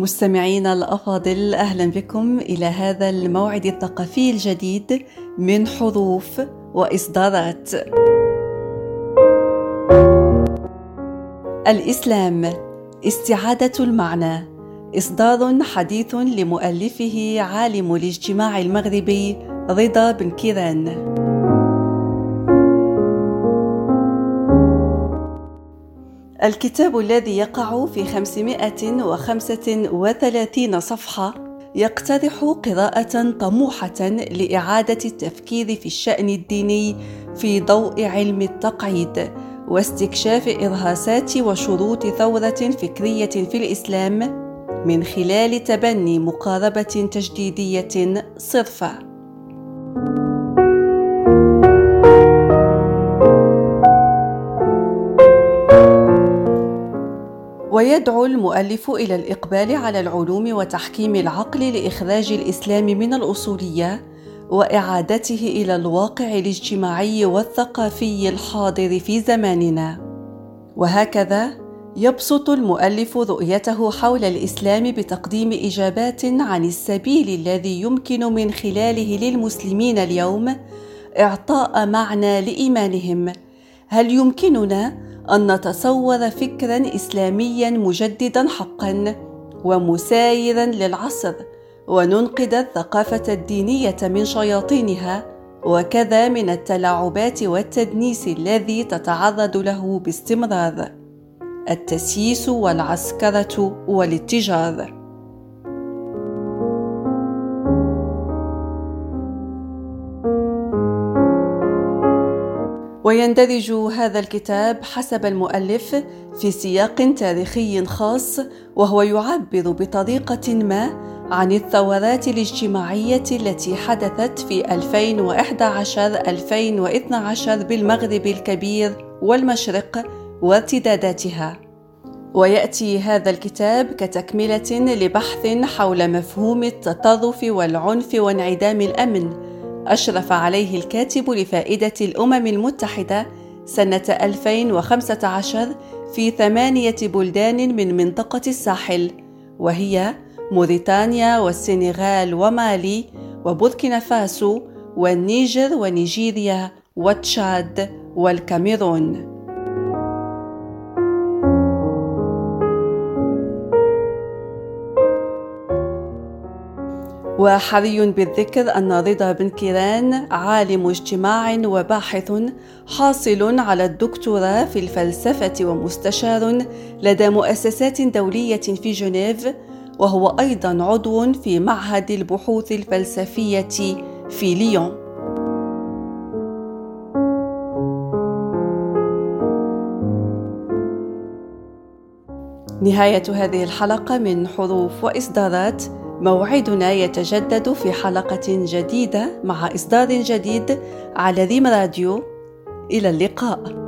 مستمعينا الأفاضل، أهلا بكم إلى هذا الموعد الثقافي الجديد من حروف وإصدارات. الإسلام، استعادة المعنى، إصدار حديث لمؤلفه عالم الاجتماع المغربي رضا بن كيران. الكتاب الذي يقع في 535 صفحة يقترح قراءة طموحة لإعادة التفكير في الشأن الديني في ضوء علم التقعيد واستكشاف إرهاصات وشروط ثورة فكرية في الإسلام من خلال تبني مقاربة تجديدية صرفة. ويدعو المؤلف إلى الإقبال على العلوم وتحكيم العقل لإخراج الإسلام من الأصولية وإعادته إلى الواقع الاجتماعي والثقافي الحاضر في زماننا. وهكذا يبسط المؤلف رؤيته حول الإسلام بتقديم إجابات عن السبيل الذي يمكن من خلاله للمسلمين اليوم إعطاء معنى لإيمانهم. هل يمكننا أن نتصور فكراً إسلامياً مجدداً حقاً ومسايراً للعصر وننقذ الثقافة الدينية من شياطينها وكذا من التلاعبات والتدنيس الذي تتعرض له باستمرار؟ التسييس والعسكرة والاتجار. ويندرج هذا الكتاب حسب المؤلف في سياق تاريخي خاص، وهو يعبر بطريقة ما عن الثورات الاجتماعية التي حدثت في 2011-2012 بالمغرب الكبير والمشرق وارتداداتها. ويأتي هذا الكتاب كتكملة لبحث حول مفهوم التطرف والعنف وانعدام الأمن أشرف عليه الكاتب لفائدة الأمم المتحدة سنة 2015 في 8 بلدان من منطقة الساحل، وهي موريتانيا والسنغال ومالي وبوركينا فاسو والنيجر ونيجيريا وتشاد والكاميرون. وحري بالذكر أن رضا بن كيران عالم اجتماع وباحث حاصل على الدكتوراه في الفلسفة ومستشار لدى مؤسسات دولية في جنيف، وهو أيضا عضو في معهد البحوث الفلسفية في ليون. نهاية هذه الحلقة من حروف وإصدارات. موعدنا يتجدد في حلقة جديدة مع إصدار جديد على ريم راديو. إلى اللقاء.